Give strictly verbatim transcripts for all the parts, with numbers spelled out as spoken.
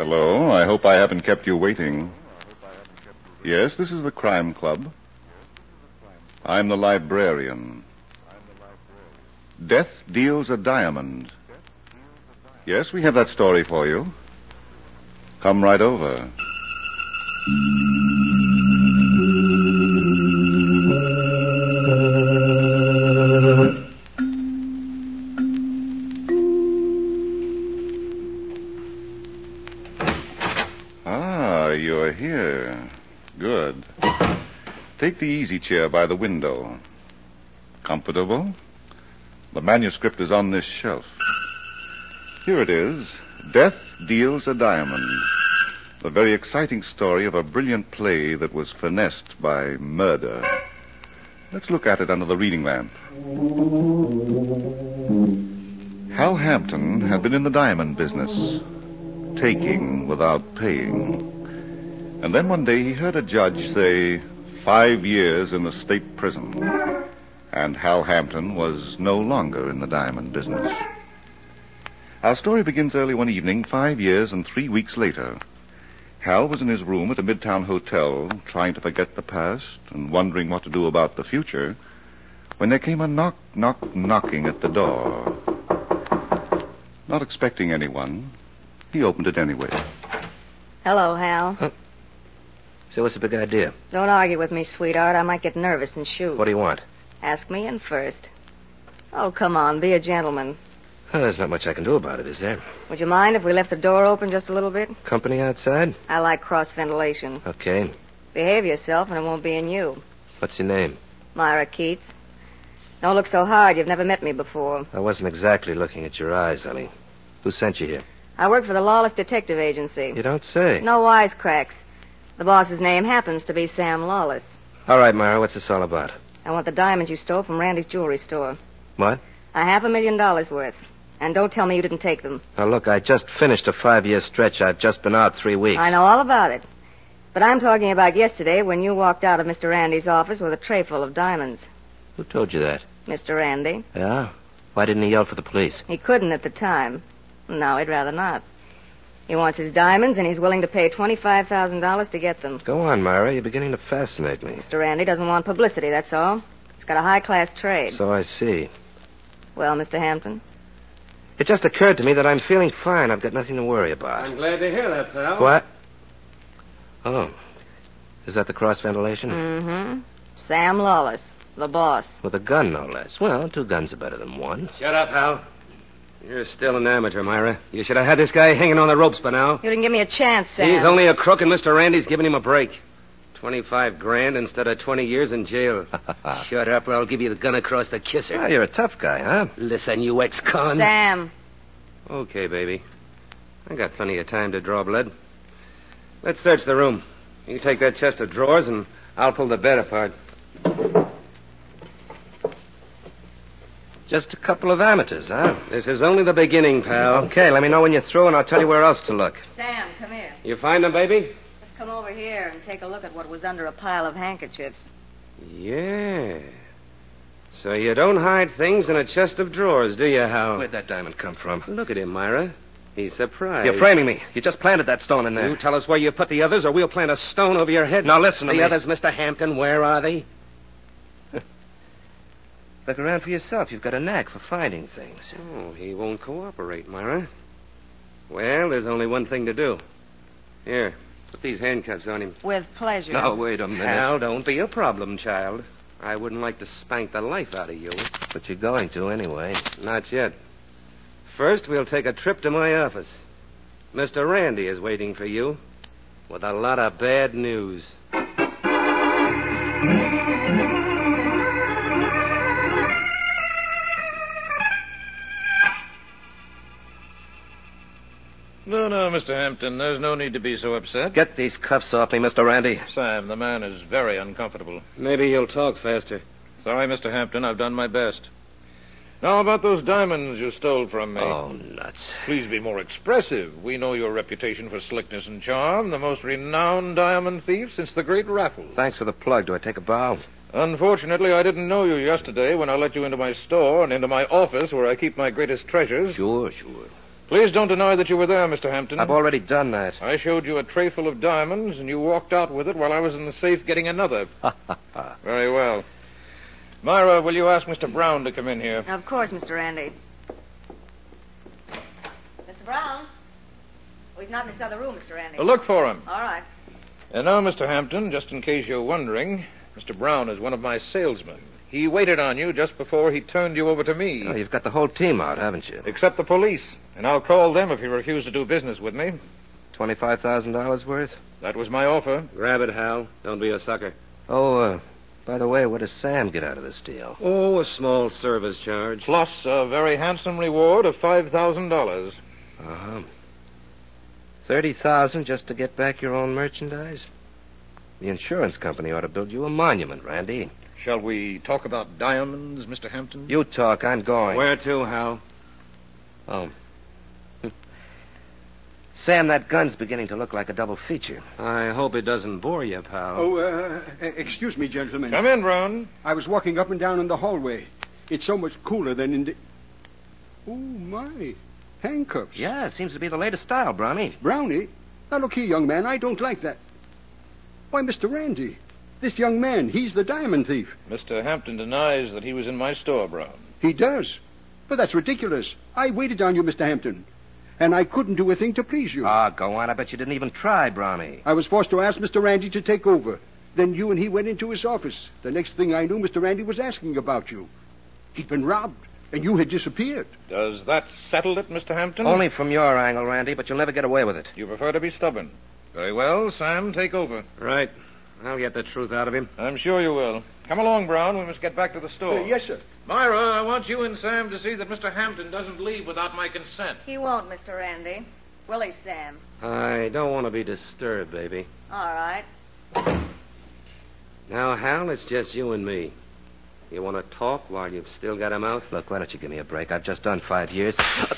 Hello. I hope I haven't kept you waiting. Yes, this is the Crime Club. I'm the librarian. Death deals a diamond. Yes, we have that story for you. Come right over. Ah, you're here. Good. Take the easy chair by the window. Comfortable? The manuscript is on this shelf. Here it is. Death Deals a Diamond. The very exciting story of a brilliant play that was finessed by murder. Let's look at it under the reading lamp. Hal Hampton had been in the diamond business, taking without paying. And then one day he heard a judge say, five years in the state prison. And Hal Hampton was no longer in the diamond business. Our story begins early one evening, five years and three weeks later. Hal was in his room at a Midtown hotel, trying to forget the past and wondering what to do about the future, when there came a knock, knock, knocking at the door. Not expecting anyone, he opened it anyway. Hello, Hal. Huh? So what's the big idea? Don't argue with me, sweetheart. I might get nervous and shoot. What do you want? Ask me in first. Oh, come on, be a gentleman. Well, there's not much I can do about it, is there? Would you mind if we left the door open just a little bit? Company outside? I like cross-ventilation. Okay. Behave yourself and it won't be in you. What's your name? Myra Keats. Don't look so hard. You've never met me before. I wasn't exactly looking at your eyes, honey. Who sent you here? I work for the Lawless Detective Agency. You don't say. No wisecracks. The boss's name happens to be Sam Lawless. All right, Myra, what's this all about? I want the diamonds you stole from Randy's jewelry store. What? A half a million dollars worth. And don't tell me you didn't take them. Now, look, I just finished a five-year stretch. I've just been out three weeks. I know all about it. But I'm talking about yesterday when you walked out of Mister Randy's office with a tray full of diamonds. Who told you that? Mister Randy. Yeah? Why didn't he yell for the police? He couldn't at the time. No, he'd rather not. He wants his diamonds, and he's willing to pay twenty-five thousand dollars to get them. Go on, Myra. You're beginning to fascinate me. Mister Randy doesn't want publicity, that's all. He's got a high-class trade. So I see. Well, Mister Hampton? It just occurred to me that I'm feeling fine. I've got nothing to worry about. I'm glad to hear that, pal. What? Oh. Is that the cross-ventilation? Mm-hmm. Sam Lawless, the boss. With a gun, no less. Well, two guns are better than one. Shut up, Hal. You're still an amateur, Myra. You should have had this guy hanging on the ropes by now. You didn't give me a chance, Sam. He's only a crook, and Mister Randy's giving him a break. Twenty-five grand instead of twenty years in jail. Shut up, or I'll give you the gun across the kisser. Well, you're a tough guy, huh? Listen, you ex-con. Sam. Okay, baby. I got plenty of time to draw blood. Let's search the room. You take that chest of drawers, and I'll pull the bed apart. Just a couple of amateurs, huh? This is only the beginning, pal. Okay, let me know when you're through, and I'll tell you where else to look. Sam, come here. You find them, baby? Let's come over here and take a look at what was under a pile of handkerchiefs. Yeah. So you don't hide things in a chest of drawers, do you, Hal? Where'd that diamond come from? Look at him, Myra. He's surprised. You're framing me. You just planted that stone in there. You tell us where you put the others, or we'll plant a stone over your head. Now listen to the me. The others, Mister Hampton, where are they? Look around for yourself. You've got a knack for finding things. Oh, he won't cooperate, Myra. Well, there's only one thing to do. Here, put these handcuffs on him. With pleasure. Now, wait a minute. Hal, don't be a problem, child. I wouldn't like to spank the life out of you. But you're going to anyway. Not yet. First, we'll take a trip to my office. Mister Randy is waiting for you with a lot of bad news. No, no, Mister Hampton. There's no need to be so upset. Get these cuffs off me, Mister Randy. Sam, the man is very uncomfortable. Maybe he'll talk faster. Sorry, Mister Hampton. I've done my best. Now, about those diamonds you stole from me. Oh, nuts. Please be more expressive. We know your reputation for slickness and charm, the most renowned diamond thief since the great Raffles. Thanks for the plug. Do I take a bow? Unfortunately, I didn't know you yesterday when I let you into my store and into my office where I keep my greatest treasures. Sure, sure. Please don't deny that you were there, Mister Hampton. I've already done that. I showed you a tray full of diamonds, and you walked out with it while I was in the safe getting another. Very well. Myra, will you ask Mister Brown to come in here? Of course, Mister Randy. Mister Brown? Oh, he's not in this other room, Mister Randy. Well, look for him. All right. And now, Mister Hampton, just in case you're wondering, Mister Brown is one of my salesmen. He waited on you just before he turned you over to me. Oh, you've got the whole team out, haven't you? Except the police. And I'll call them if you refuse to do business with me. twenty-five thousand dollars worth? That was my offer. Grab it, Hal. Don't be a sucker. Oh, uh, by the way, what does Sam get out of this deal? Oh, a small service charge. Plus a very handsome reward of five thousand dollars. Uh-huh. thirty thousand dollars just to get back your own merchandise? The insurance company ought to build you a monument, Randy. Shall we talk about diamonds, Mister Hampton? You talk. I'm going. Where to, Hal? Oh. Sam, that gun's beginning to look like a double feature. I hope it doesn't bore you, pal. Oh, uh, excuse me, gentlemen. Come in, Brown. I was walking up and down in the hallway. It's so much cooler than in the... Oh, my. Handcuffs. Yeah, it seems to be the latest style, Brownie. Brownie? Now, look here, young man. I don't like that. Why, Mister Randy, this young man, he's the diamond thief. Mister Hampton denies that he was in my store, Brown. He does. But that's ridiculous. I waited on you, Mister Hampton. And I couldn't do a thing to please you. Ah, go on. I bet you didn't even try, Brownie. I was forced to ask Mister Randy to take over. Then you and he went into his office. The next thing I knew, Mister Randy was asking about you. He'd been robbed, and you had disappeared. Does that settle it, Mister Hampton? Only from your angle, Randy, but you'll never get away with it. You prefer to be stubborn. Very well, Sam, take over. Right. I'll get the truth out of him. I'm sure you will. Come along, Brown. We must get back to the store. Uh, yes, sir. Myra, I want you and Sam to see that Mister Hampton doesn't leave without my consent. He won't, Mister Randy. Will he, Sam? I don't want to be disturbed, baby. All right. Now, Hal, it's just you and me. You want to talk while you've still got him out? Look, why don't you give me a break? I've just done five years.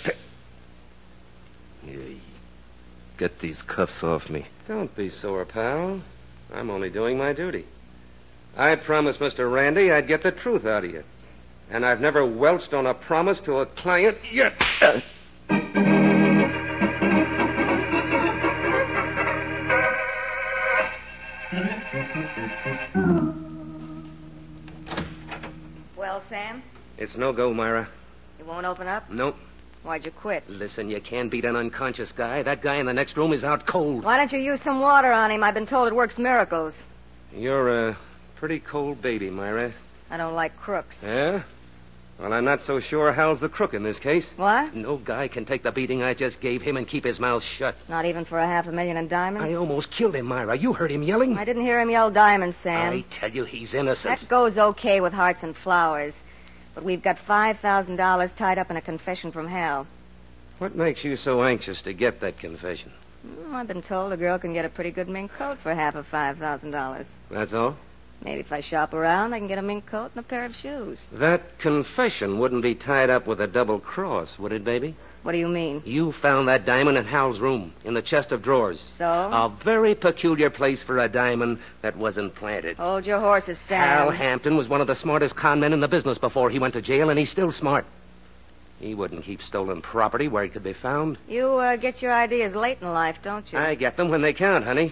Get these cuffs off me. Don't be sore, pal. I'm only doing my duty. I promised Mister Randy I'd get the truth out of you. And I've never welched on a promise to a client yet. Well, Sam, It's no go, Myra. you won't open up? Nope. Why'd you quit? Listen, you can't beat an unconscious guy. That guy in the next room is out cold. Why don't you use some water on him? I've been told it works miracles. You're a pretty cold baby, Myra. I don't like crooks. Yeah? Well, I'm not so sure Hal's the crook in this case. What? No guy can take the beating I just gave him and keep his mouth shut. Not even for a half a million in diamonds? I almost killed him, Myra. You heard him yelling. I didn't hear him yell diamonds, Sam. I tell you, he's innocent. That goes okay with hearts and flowers. But we've got five thousand dollars tied up in a confession from Hal. What makes you so anxious to get that confession? Hmm, I've been told a girl can get a pretty good mink coat for half of five thousand dollars. That's all? Maybe if I shop around, I can get a mink coat and a pair of shoes. That confession wouldn't be tied up with a double cross, would it, baby? What do you mean? You found that diamond in Hal's room, in the chest of drawers. So? A very peculiar place for a diamond that wasn't planted. Hold your horses, Sam. Hal Hampton was one of the smartest con men in the business before he went to jail, and he's still smart. He wouldn't keep stolen property where it could be found. You uh, get your ideas late in life, don't you? I get them when they count, honey.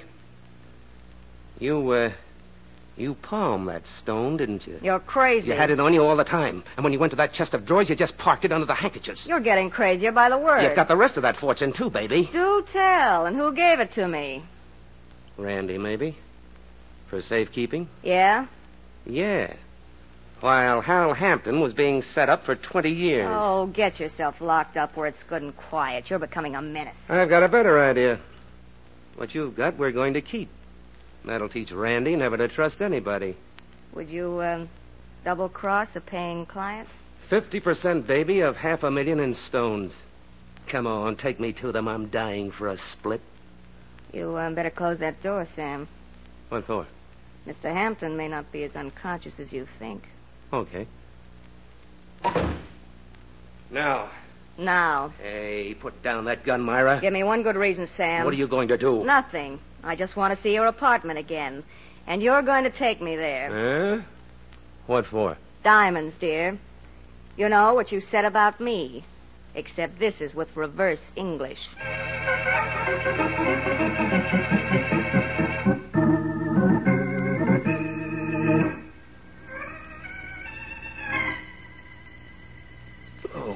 You, uh, you palmed that stone, didn't you? You're crazy. You had it on you all the time. And when you went to that chest of drawers, you just parked it under the handkerchiefs. You're getting crazier by the word. You've got the rest of that fortune, too, baby. Do tell. And who gave it to me? Randy, maybe? For safekeeping? Yeah? Yeah. While Hal Hampton was being set up for twenty years. Oh, get yourself locked up where it's good and quiet. You're becoming a menace. I've got a better idea. What you've got, we're going to keep. That'll teach Randy never to trust anybody. Would you, um, double-cross a paying client? Fifty percent, baby, of half a million in stones. Come on, take me to them. I'm dying for a split. You um, better close that door, Sam. What for? Mister Hampton may not be as unconscious as you think. Okay. Now. Now. Hey, put down that gun, Myra. Give me one good reason, Sam. What are you going to do? Nothing. I just want to see your apartment again. And you're going to take me there. Huh? What for? Diamonds, dear. You know what you said about me. Except this is with reverse English. Oh.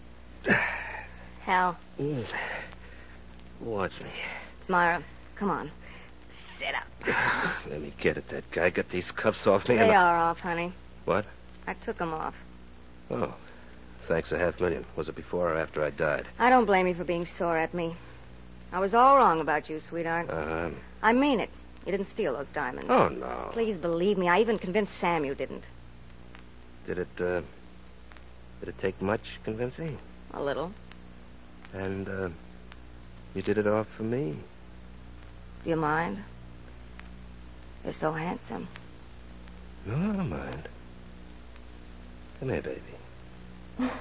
Hal. Mm. What's me? It's Myra. Come on. Sit up. Let me get at that guy. Get these cuffs off me. They and I- are off, honey. What? I took them off. Oh. Thanks a half million. Was it before or after I died? I don't blame you for being sore at me. I was all wrong about you, sweetheart. Uh-huh. I mean it. You didn't steal those diamonds. Oh, no. Please believe me. I even convinced Sam you didn't. Did it, uh... Did it take much convincing? A little. And, uh... you did it all for me? Do you mind? You're so handsome. No, I don't mind. Come here, baby.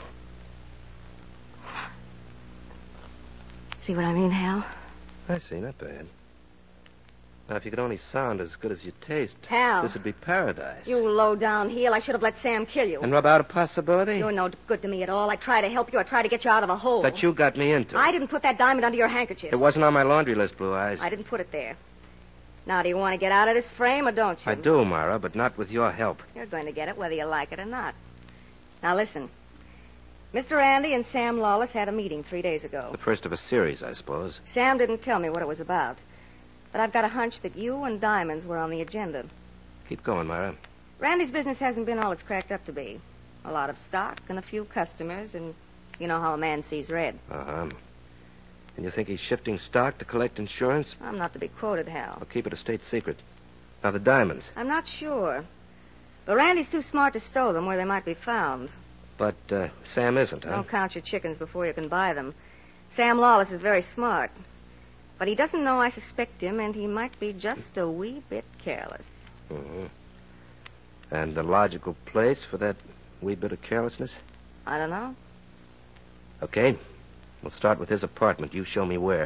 See what I mean, Hal? I see, not bad. Now, if you could only sound as good as you taste, Hal. this would be paradise. You low-down heel. I should have let Sam kill you. And rub out a possibility? You're no good to me at all. I try to help you. I try to get you out of a hole. That you got me into. I didn't put that diamond under your handkerchief. It wasn't on my laundry list, Blue Eyes. I didn't put it there. Now, do you want to get out of this frame or don't you? I do, Myra, but not with your help. You're going to get it whether you like it or not. Now, listen. Mister Randy and Sam Lawless had a meeting three days ago. The first of a series, I suppose. Sam didn't tell me what it was about. But I've got a hunch that you and diamonds were on the agenda. Keep going, Myra. Randy's business hasn't been all it's cracked up to be. A lot of stock and a few customers, and you know how a man sees red. Uh-huh. And you think he's shifting stock to collect insurance? I'm not to be quoted, Hal. I'll keep it a state secret. Now, the diamonds. I'm not sure. But Randy's too smart to stow them where they might be found. But uh, Sam isn't, huh? Don't count your chickens before you can buy them. Sam Lawless is very smart. But he doesn't know I suspect him, and he might be just a wee bit careless. Mm-hmm. And the logical place for that wee bit of carelessness? I don't know. Okay. We'll start with his apartment. You show me where.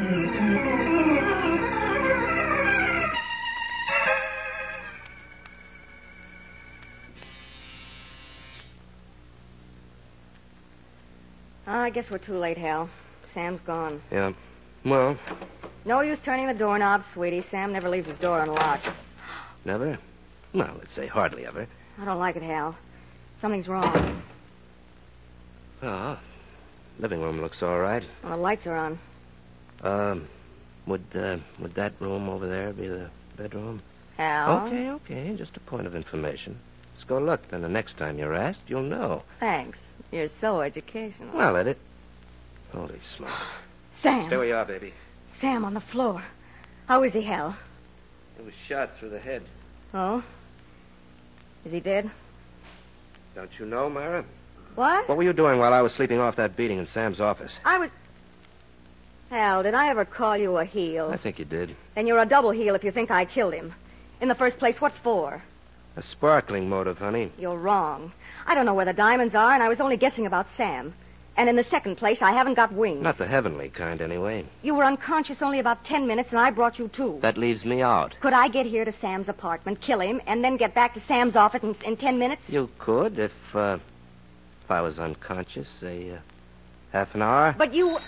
Oh, I guess we're too late, Hal. Sam's gone. Yeah. Well, No use turning the doorknob, sweetie. Sam never leaves his door unlocked. never? Well, let's say hardly ever. I don't like it, Hal. Something's wrong. Oh, living room looks all right. Well, the lights are on. Um, would, uh, would that room over there be the bedroom? Hal? Okay, okay. Just a point of information. Let's go look. Then the next time you're asked, you'll know. Thanks. You're so educational. Well, let it. Holy smoke. Sam. Stay where you are, baby. Sam on the floor. How is he, Hal? He was shot through the head. Oh? Is he dead? Don't you know, Myra? What? What were you doing while I was sleeping off that beating in Sam's office? I was... Hal, did I ever call you a heel? I think you did. Then you're a double heel if you think I killed him. In the first place, what for? A sparkling motive, honey. You're wrong. I don't know where the diamonds are, and I was only guessing about Sam. And in the second place, I haven't got wings. Not the heavenly kind, anyway. You were unconscious only about ten minutes, and I brought you two. That leaves me out. Could I get here to Sam's apartment, kill him, and then get back to Sam's office in, in ten minutes? You could if, uh, if I was unconscious, say, uh, half an hour. But you...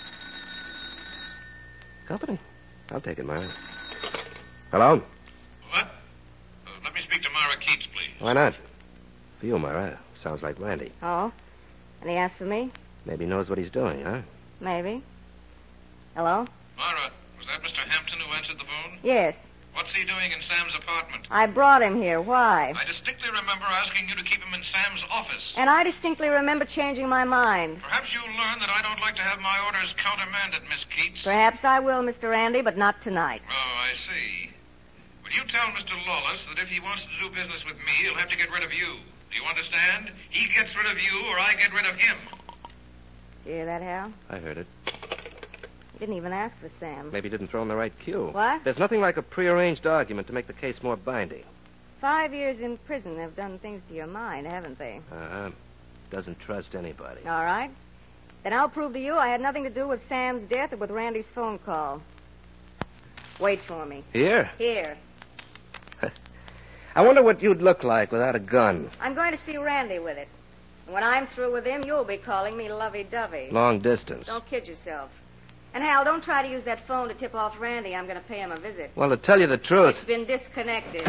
Company. I'll take it, Myra. Hello? What? Uh, let me speak to Myra Keats, please. Why not? For you, Myra. Sounds like Randy. Oh? And he asked for me? Maybe he knows what he's doing, huh? Maybe. Hello? Myra, was that Mister Hampton who answered the phone? Yes. What's he doing in Sam's apartment? I brought him here. Why? I distinctly remember asking you to keep him in Sam's office. And I distinctly remember changing my mind. Perhaps you'll learn that I don't like to have my orders countermanded, Miss Keats. Perhaps I will, Mister Randy, but not tonight. Oh, I see. Will you tell Mister Lawless that if he wants to do business with me, he'll have to get rid of you? Do you understand? He gets rid of you, or I get rid of him. You hear that, Hal? I heard it. He didn't even ask for Sam. Maybe he didn't throw in the right cue. What? There's nothing like a prearranged argument to make the case more binding. Five years in prison have done things to your mind, haven't they? Uh-huh. Doesn't trust anybody. All right. Then I'll prove to you I had nothing to do with Sam's death or with Randy's phone call. Wait for me. Here? Here. I wonder what you'd look like without a gun. I'm going to see Randy with it. When I'm through with him, you'll be calling me lovey-dovey. Long distance. Don't kid yourself. And, Hal, don't try to use that phone to tip off Randy. I'm going to pay him a visit. Well, to tell you the truth... It's been disconnected.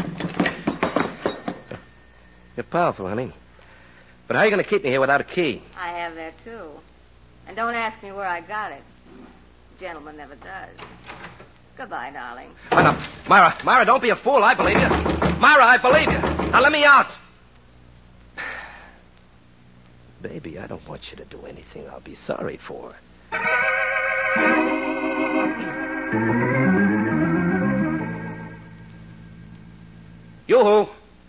You're powerful, honey. But how are you going to keep me here without a key? I have that, too. And don't ask me where I got it. Gentleman never does. Goodbye, darling. Oh, no. Myra, Myra, don't be a fool. I believe you. Myra, I believe you. Now let me out. Baby, I don't want you to do anything I'll be sorry for. Yoo-hoo.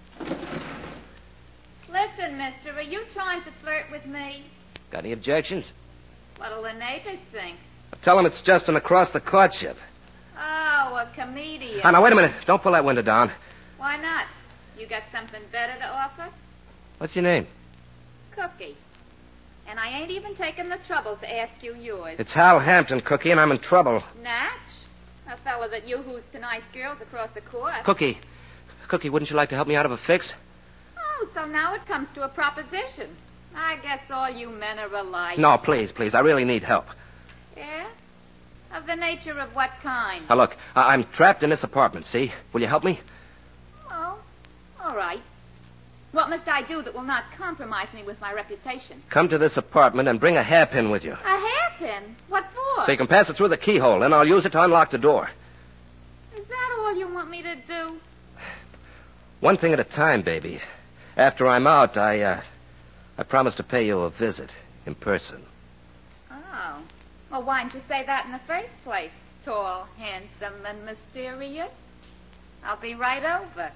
Listen, mister, are you trying to flirt with me? Got any objections? What'll the neighbors think? Tell them it's just an across-the-courtship. Oh, a comedian. Oh, now, wait a minute. Don't pull that window down. Why not? You got something better to offer? What's your name? Cookie. And I ain't even taken the trouble to ask you yours. It's Hal Hampton, Cookie, and I'm in trouble. Natch? A fellow that yoo-hoos to nice girls across the court. Cookie. Cookie, wouldn't you like to help me out of a fix? Oh, so now it comes to a proposition. I guess all you men are alike. No, please, please. I really need help. Yeah? Of the nature of what kind? Now, look, I- I'm trapped in this apartment, see? Will you help me? Oh, all right. What must I do that will not compromise me with my reputation? Come to this apartment and bring a hairpin with you. A hairpin? What for? So you can pass it through the keyhole, and I'll use it to unlock the door. Is that all you want me to do? One thing at a time, baby. After I'm out, I, uh, I promise to pay you a visit in person. Oh. Well, why didn't you say that in the first place? Tall, handsome, and mysterious. I'll be right over.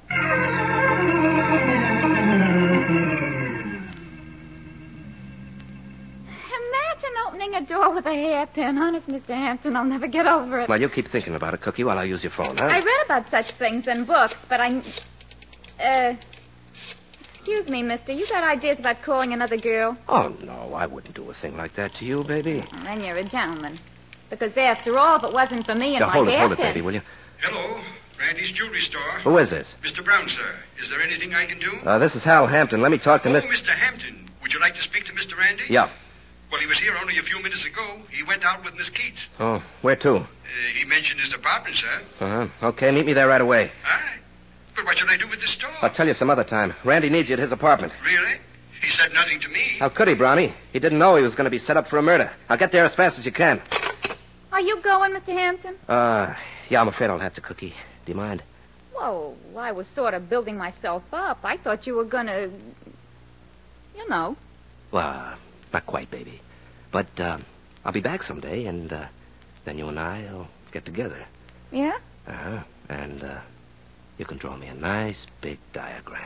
Imagine opening a door with a hairpin. Honest, Mister Hampton, I'll never get over it. Well, you keep thinking about it, Cookie, while I use your phone, huh? I read about such things in books, but I... Uh... Excuse me, mister. You got ideas about calling another girl? Oh, no, I wouldn't do a thing like that to you, baby. Well, then you're a gentleman. Because after all, if it wasn't for me and Now, my hold it, hairpin... hold it, baby, will you? Hello, Randy's jewelry store. Who is this? Mister Brown, sir. Is there anything I can do? Uh, this is Hal Hampton. Let me talk to oh, Miss... Mister Hampton. Would you like to speak to Mister Randy? Yeah. Well, he was here only a few minutes ago. He went out with Miss Keats. Oh, where to? Uh, he mentioned his apartment, sir. Uh-huh. Okay, meet me there right away. All right. But what should I do with this store? I'll tell you some other time. Randy needs you at his apartment. Really? He said nothing to me. How could he, Brownie? He didn't know he was going to be set up for a murder. I'll get there as fast as you can. Are you going, Mister Hampton? Uh, yeah, I'm afraid I'll have to, Cookie. Do you mind? Whoa, I was sort of building myself up. I thought you were going to... You know. Well, not quite, baby. But um, I'll be back someday, and uh, then you and I will get together. Yeah? Uh-huh. And uh, you can draw me a nice big diagram.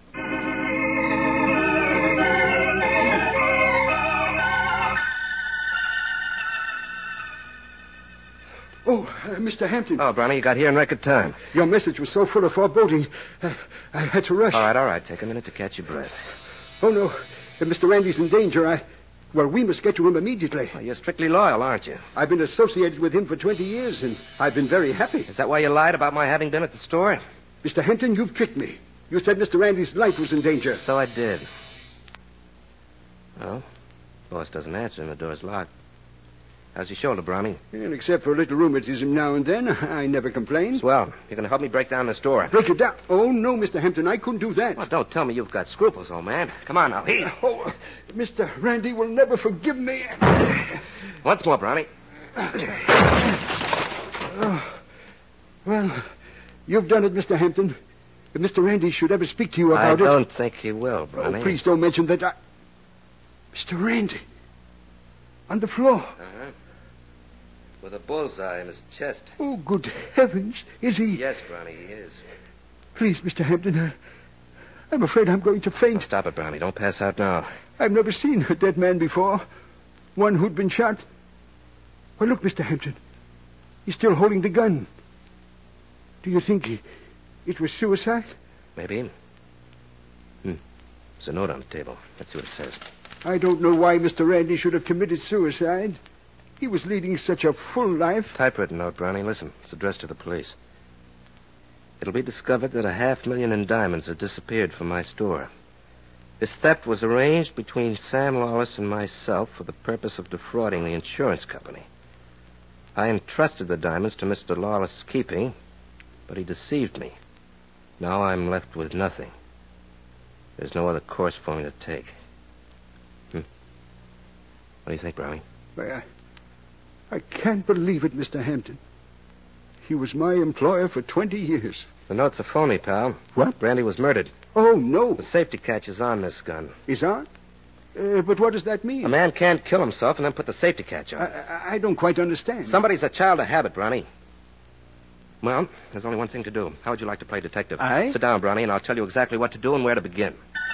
Oh, uh, Mister Hampton. Oh, Brownie, you got here in record time. Your message was so full of foreboding, uh, I had to rush. All right, all right. Take a minute to catch your breath. Oh, no. Uh, Mister Randy's in danger. I... Well, we must get to him immediately. Well, you're strictly loyal, aren't you? I've been associated with him for twenty years, and I've been very happy. Is that why you lied about my having been at the store? Mister Hampton, you've tricked me. You said Mister Randy's life was in danger. So I did. Well, boss doesn't answer and the door's locked. How's your shoulder, Brownie? And except for a little rheumatism now and then, I never complain. Swell. You're going to help me break down this door. Break it down? Oh, no, Mister Hampton, I couldn't do that. Well, don't tell me you've got scruples, old man. Come on now. Here. Oh, Mister Randy will never forgive me. Once more, Brownie. Oh, well, you've done it, Mister Hampton. If Mister Randy should ever speak to you I about it... I don't think he will, Brownie. Oh, please don't mention that I... Mister Randy. On the floor. Uh-huh. With a bullseye in his chest. Oh, good heavens. Is he... Yes, Brownie, he is. Please, Mister Hampton, I... I'm afraid I'm going to faint. Oh, stop it, Brownie. Don't pass out now. I've never seen a dead man before. One who'd been shot. Well, look, Mister Hampton. He's still holding the gun. Do you think he, it was suicide? Maybe. Hmm. There's a note on the table. Let's see what it says. I don't know why Mister Randy should have committed suicide. He was leading such a full life. Typewritten note, Brownie. Listen, it's addressed to the police. It'll be discovered that a half million in diamonds have disappeared from my store. This theft was arranged between Sam Lawless and myself for the purpose of defrauding the insurance company. I entrusted the diamonds to Mister Lawless' keeping, but he deceived me. Now I'm left with nothing. There's no other course for me to take. Hmm. What do you think, Brownie? Why, I, I can't believe it, Mister Hampton. He was my employer for twenty years. The note's a phony, pal. What? Brandy was murdered. Oh, no. The safety catch is on this gun. Is on? Uh, but what does that mean? A man can't kill himself and then put the safety catch on. I, I, I don't quite understand. Somebody's a child of habit, Brownie. Well, there's only one thing to do. How would you like to play detective? Aye? Sit down, Brownie, and I'll tell you exactly what to do and where to begin.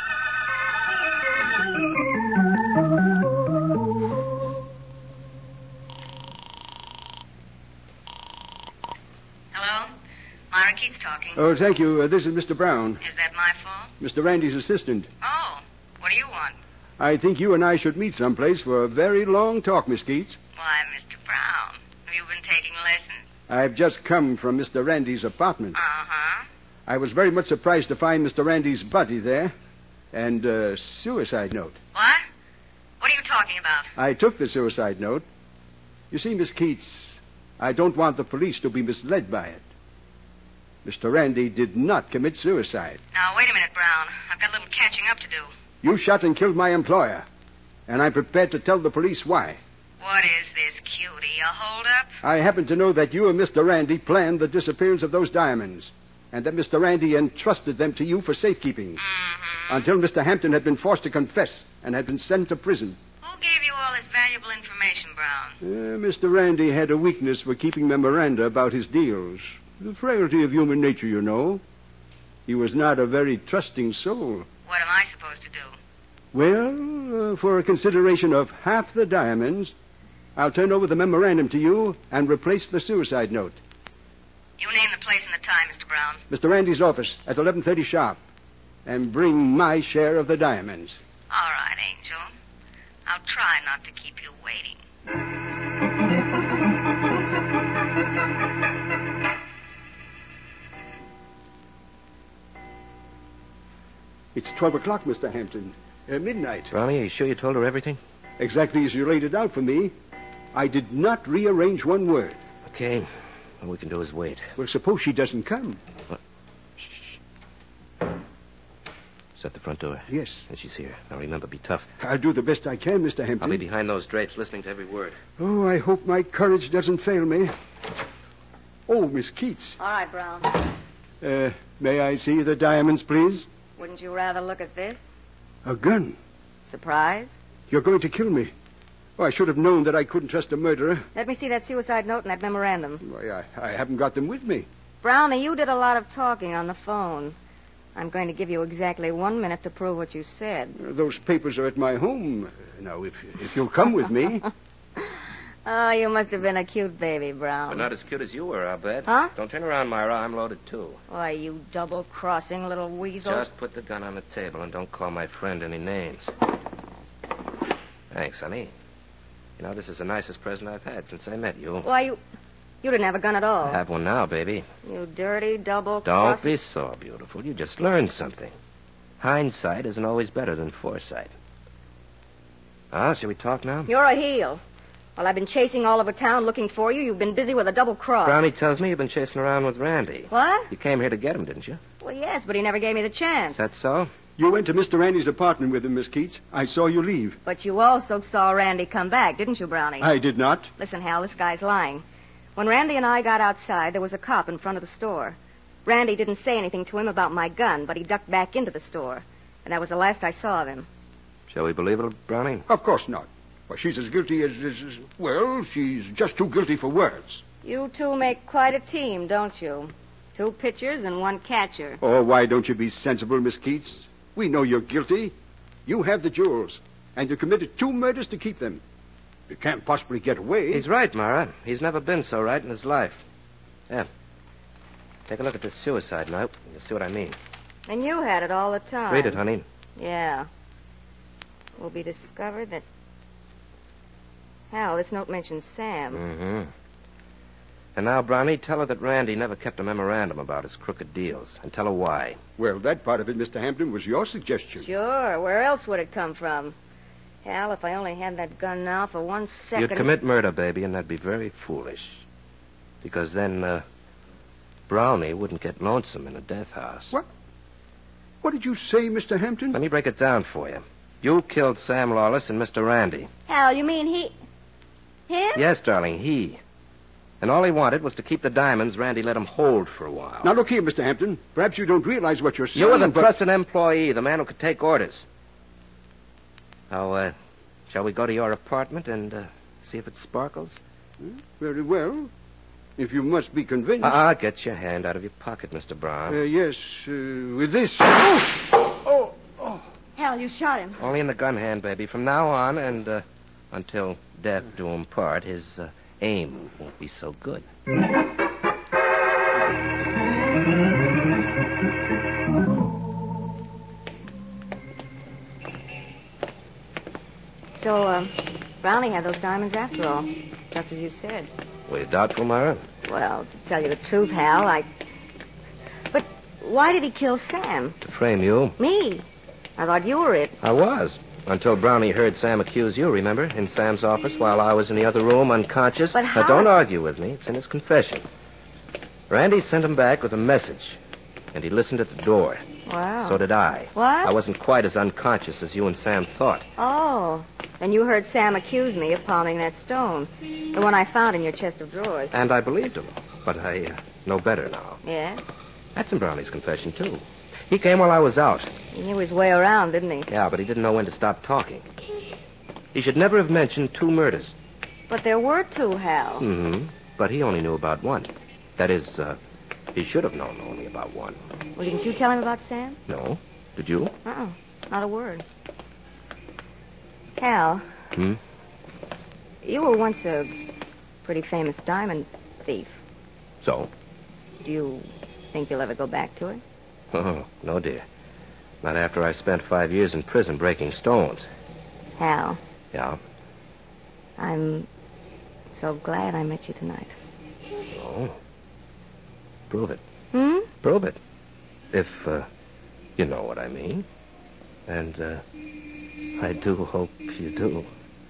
Hello? Myra Keats talking. Oh, thank you. Uh, this is Mister Brown, Is that my fault? Mister Randy's assistant. Oh, what do you want? I think you and I should meet someplace for a very long talk, Miss Keats. Why, Mister Brown, have you been taking lessons? I've just come from Mister Randy's apartment. Uh-huh. I was very much surprised to find Mister Randy's body there and a suicide note. What? What are you talking about? I took the suicide note. You see, Miss Keats, I don't want the police to be misled by it. Mister Randy did not commit suicide. Now, wait a minute, Brown. I've got a little catching up to do. You shot and killed my employer, and I'm prepared to tell the police why. What is this, cutie? A holdup? I happen to know that you and Mister Randy planned the disappearance of those diamonds, and that Mister Randy entrusted them to you for safekeeping. Mm-hmm. Until Mister Hampton had been forced to confess and had been sent to prison. Who gave you all this valuable information, Brown? Uh, Mister Randy had a weakness for keeping memoranda about his deals. The frailty of human nature, you know. He was not a very trusting soul. What am I supposed to do? Well, uh, for a consideration of half the diamonds, I'll turn over the memorandum to you and replace the suicide note. You name the place and the time, Mister Brown. Mister Randy's office at eleven thirty sharp. And bring my share of the diamonds. All right, Angel. I'll try not to keep you waiting. It's twelve o'clock, Mister Hampton. Uh, midnight. Brownie, are you sure you told her everything? Exactly as you laid it out for me. I did not rearrange one word. Okay. All we can do is wait. Well, suppose she doesn't come. What? Shh. Is that the front door? Yes. And she's here. Now remember, be tough. I'll do the best I can, Mister Hampton. I'll be behind those drapes listening to every word. Oh, I hope my courage doesn't fail me. Oh, Miss Keats. All right, Brown. Uh, may I see the diamonds, please? Wouldn't you rather look at this? A gun. Surprise? You're going to kill me. Oh, I should have known that I couldn't trust a murderer. Let me see that suicide note and that memorandum. Why, I, I haven't got them with me. Brownie, you did a lot of talking on the phone. I'm going to give you exactly one minute to prove what you said. Uh, those papers are at my home. Now, if if you'll come with me. Oh, you must have been a cute baby, Brown. But not as cute as you were, I'll bet. Huh? Don't turn around, Myra. I'm loaded, too. Why, you double-crossing little weasel. Just put the gun on the table and don't call my friend any names. Thanks, honey. You know, this is the nicest present I've had since I met you. Why, you... You didn't have a gun at all. I have one now, baby. You dirty double Don't be so beautiful. You just learned something. Hindsight isn't always better than foresight. Ah, shall we talk now? You're a heel. While I've been chasing all over town looking for you, you've been busy with a double cross. Brownie tells me you've been chasing around with Randy. What? You came here to get him, didn't you? Well, yes, but he never gave me the chance. Is that so? You went to Mister Randy's apartment with him, Miss Keats. I saw you leave. But you also saw Randy come back, didn't you, Brownie? I did not. Listen, Hal, this guy's lying. When Randy and I got outside, there was a cop in front of the store. Randy didn't say anything to him about my gun, but he ducked back into the store. And that was the last I saw of him. Shall we believe it, Brownie? Of course not. Well, she's as guilty as, as, as... Well, she's just too guilty for words. You two make quite a team, don't you? Two pitchers and one catcher. Oh, why don't you be sensible, Miss Keats? We know you're guilty. You have the jewels, and you committed two murders to keep them. You can't possibly get away. He's right, Myra. He's never been so right in his life. Yeah. Take a look at this suicide note. You'll see what I mean. And you had it all the time. Read it, honey. Yeah. It will be discovered that... Hal, this note mentions Sam. Mm-hmm. And now, Brownie, tell her that Randy never kept a memorandum about his crooked deals. And tell her why. Well, that part of it, Mister Hampton, was your suggestion. Sure. Where else would it come from? Hal, if I only had that gun now for one second... You'd commit murder, baby, and that'd be very foolish. Because then, uh, Brownie wouldn't get lonesome in a death house. What? What did you say, Mister Hampton? Let me break it down for you. You killed Sam Lawless and Mister Randy. Hal, you mean he... him? Yes, darling, he. And all he wanted was to keep the diamonds Randy let him hold for a while. Now, look here, Mister Hampton. Perhaps you don't realize what you're saying. You were the but... trusted employee, the man who could take orders. Now, uh, shall we go to your apartment and uh, see if it sparkles? Hmm? Very well. If you must be convinced. Ah, get your hand out of your pocket, Mister Brown. Uh, yes, uh, with this. Oh! Oh! Oh! Hal, you shot him. Only in the gun hand, baby. From now on and uh, until death do him part, his uh, aim won't be so good. So, uh, Brownie had those diamonds after all, just as you said. Were you doubtful, Myra? Well, to tell you the truth, Hal, I... But why did he kill Sam? To frame you. Me? I thought you were it. I was. Until Brownie heard Sam accuse you, remember? In Sam's office while I was in the other room, unconscious. But how... Now, don't argue with me. It's in his confession. Randy sent him back with a message. And he listened at the door. Wow. So did I. What? I wasn't quite as unconscious as you and Sam thought. Oh. Then you heard Sam accuse me of palming that stone. The one I found in your chest of drawers. And I believed him. But I uh, know better now. Yeah? That's in Brownie's confession, too. He came while I was out. He knew his way around, didn't he? Yeah, but he didn't know when to stop talking. He should never have mentioned two murders. But there were two, Hal. Mm-hmm. But he only knew about one. That is, uh, he should have known only about one. Well, didn't you tell him about Sam? No. Did you? Uh-uh. Not a word. Hal. Hmm? You were once a pretty famous diamond thief. So? Do you think you'll ever go back to it? Oh, no, dear. Not after I spent five years in prison breaking stones. Hal. Yeah? I'm so glad I met you tonight. Oh. Prove it. Hmm? Prove it. If, uh, you know what I mean. And, uh, I do hope you do.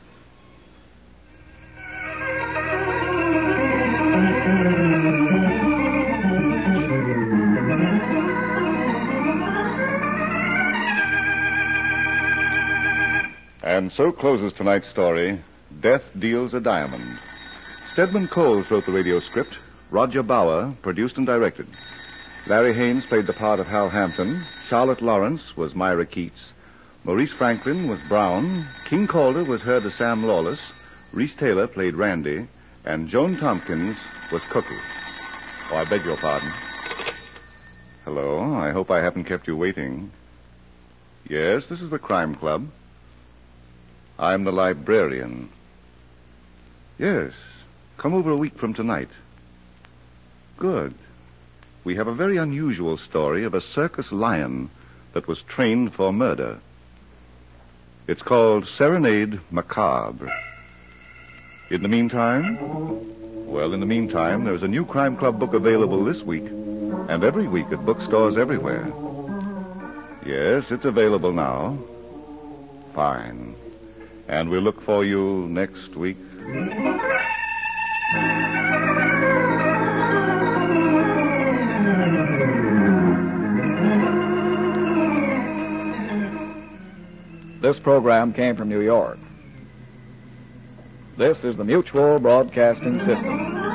And so closes tonight's story, Death Deals a Diamond. Stedman Coles wrote the radio script. Roger Bauer produced and directed. Larry Haynes played the part of Hal Hampton. Charlotte Lawrence was Myra Keats. Maurice Franklin was Brown. King Calder was heard as Sam Lawless. Reese Taylor played Randy. And Joan Tompkins was Cuckoo. Oh, I beg your pardon. Hello. I hope I haven't kept you waiting. Yes, this is the Crime Club. I'm the librarian. Yes. Come over a week from tonight. Good. We have a very unusual story of a circus lion that was trained for murder. It's called Serenade Macabre. In the meantime, well, in the meantime, there's a new Crime Club book available this week, and every week at bookstores everywhere. Yes, it's available now. Fine. And we'll look for you next week. This program came from New York. This is the Mutual Broadcasting System.